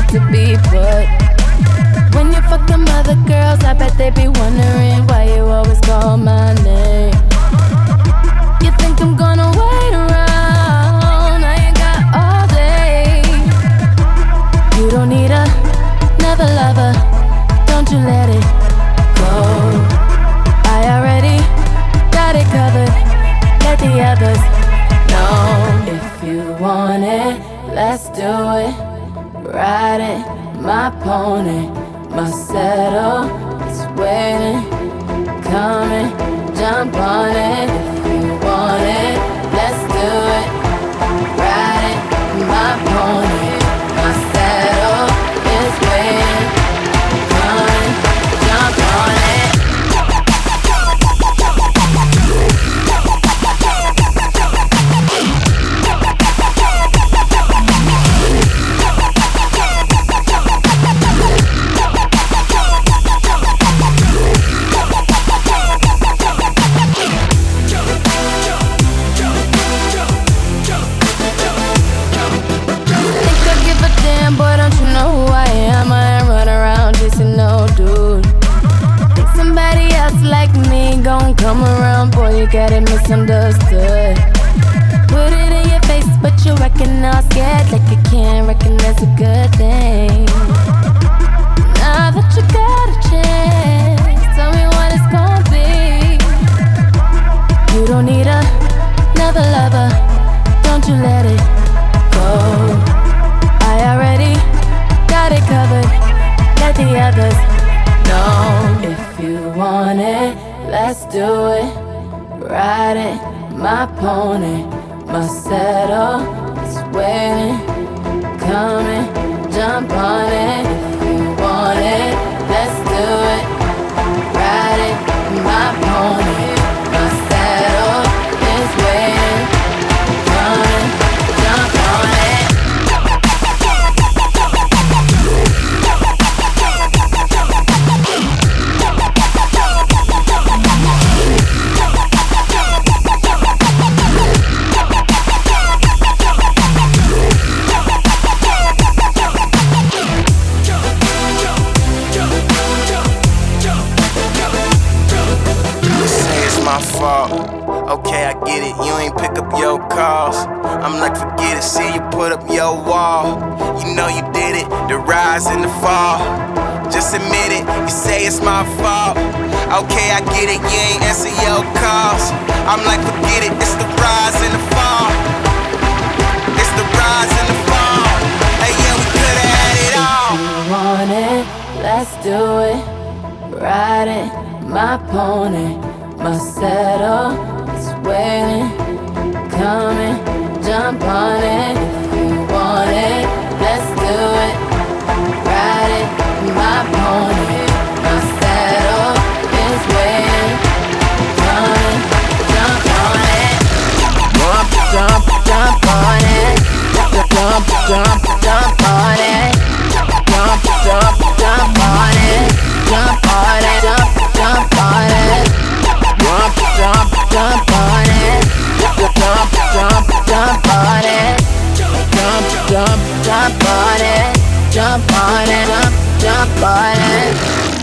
to be put. When you fuck them other girls, I bet they be wondering why you always call my name. You think I'm gonna wait around? I ain't got all day. You don't need another lover, don't you let it go. I already got it covered, let the others know. If you want it, let's do it. Ride it, my pony, my saddle is waiting, coming, jump on it. If you want it, let's do it. Ride it, my pony, my saddle is waiting, coming, jump on it. Boy, don't you know who I am? I ain't run around chasing no dude. Think somebody else like me gon' come around, boy, you got it misunderstood. Put it in your face, but you reckon all scared, like you can't recognize a good thing. Now that you got a chance, tell me what it's gon' be. You don't need another lover, don't you let it go. I already got it covered, let the others know. If you want it, let's do it. Ride it, my pony, my saddle is waiting, coming, jump on it. If you want it, let's do it. Ride it, my pony, my saddle is waiting, coming, jump on it. Okay, I get it, you ain't pick up your calls. I'm like, forget it, see you put up your wall. You know you did it, the rise and the fall. Just admit it, you say it's my fault. Okay, I get it, you ain't answer your calls. I'm like, forget it, it's the rise and the fall. It's the rise and the fall. Hey, yeah, we could've had it all. If you want it, let's do it. Ride it, my pony, my saddle is waiting, coming, jump on it. If you want it, let's do it. Ride it, my pony, my saddle is waiting, coming, jump on it. Jump, jump, jump on it. Jump, jump, jump on it. Jump, jump, jump on it. Jump on it, jump on it. Jump, jump, jump on it. Jump, jump on it. Jump, jump, jump on it. Jump on it, jump on it.